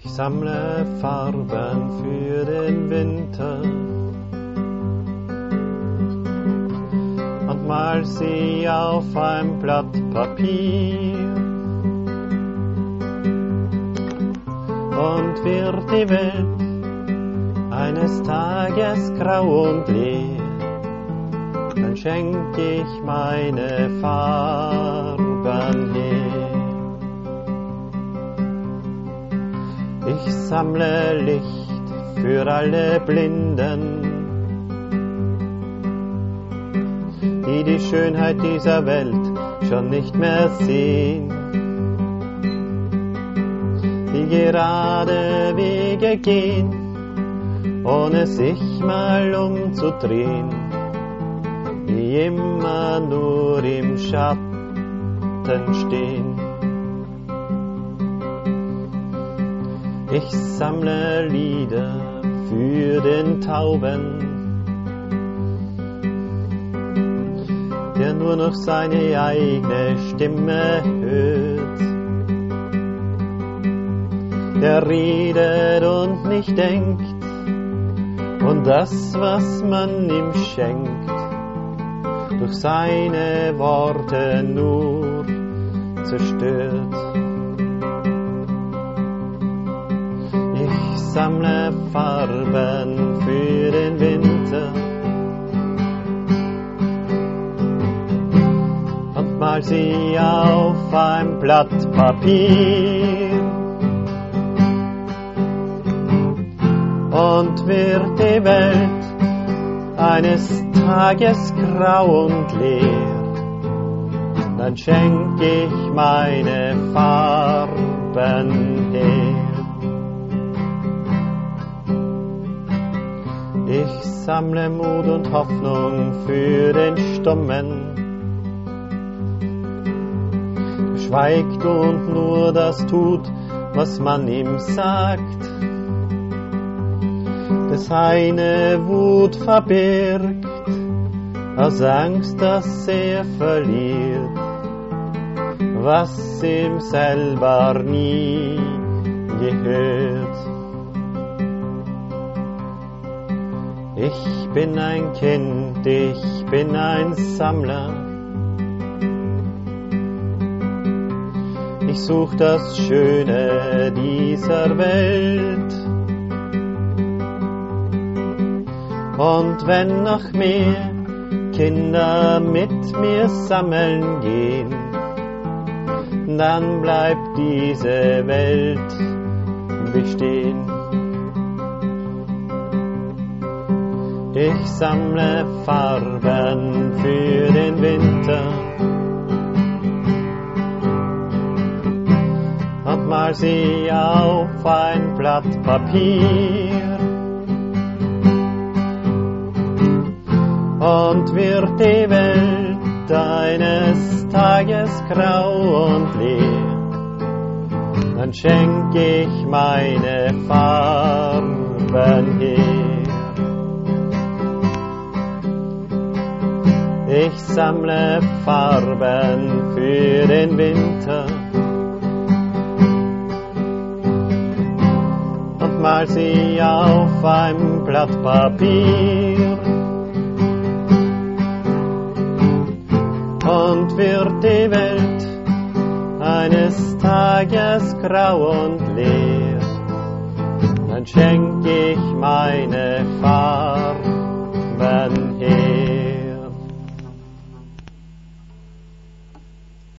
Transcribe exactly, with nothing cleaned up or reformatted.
Ich sammle Farben für den Winter und mal sie auf ein Blatt Papier. Und wird die Welt eines Tages grau und leer, dann schenk ich meine Farben her. Ich sammle Licht für alle Blinden, die die Schönheit dieser Welt schon nicht mehr sehen, die gerade Wege gehen, ohne sich mal umzudrehen, die immer nur im Schatten stehen. Ich sammle Lieder für den Tauben, der nur noch seine eigene Stimme hört, der redet und nicht denkt und das, was man ihm schenkt, durch seine Worte nur zerstört. Ich sammle Farben für den Winter und mal sie auf ein Blatt Papier. Und wird die Welt eines Tages grau und leer, dann schenk ich meine Farben her. Ich sammle Mut und Hoffnung für den Stummen, der schweigt und nur das tut, was man ihm sagt, der seine Wut verbirgt, aus Angst, dass er verliert, was ihm selber nie gehört. Ich bin ein Kind, ich bin ein Sammler. Ich such das Schöne dieser Welt. Und wenn noch mehr Kinder mit mir sammeln gehen, dann bleibt diese Welt bestehen. Ich sammle Farben für den Winter und mal sie auf ein Blatt Papier. Und wird die Welt eines Tages grau und leer, dann schenk ich meine Farben her. Ich sammle Farben für den Winter und mal sie auf ein Blatt Papier. Und wird die Welt eines Tages grau und leer, dann schenk ich meine